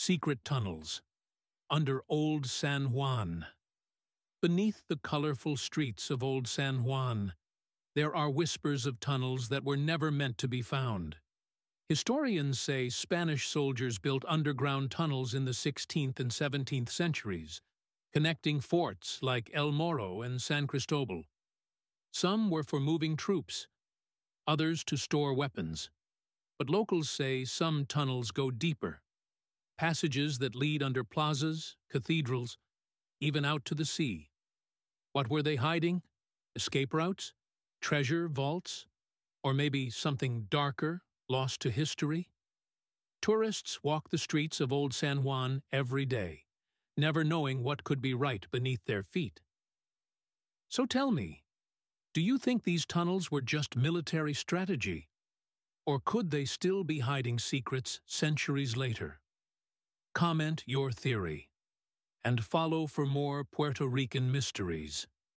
Secret tunnels under Old San Juan. Beneath the colorful streets of Old San Juan, there are whispers of tunnels that were never meant to be found. Historians say Spanish soldiers built underground tunnels in the 16th and 17th centuries, connecting forts like El Morro and San Cristobal. Some were for moving troops, others to store weapons. But locals say some tunnels go deeper, passages that lead under plazas, cathedrals, even out to the sea. What were they hiding? Escape routes? Treasure vaults? Or maybe something darker, lost to history? Tourists walk the streets of Old San Juan every day, never knowing what could be right beneath their feet. So tell me, do you think these tunnels were just military strategy? Or could they still be hiding secrets centuries later? Comment your theory, and follow for more Puerto Rican mysteries.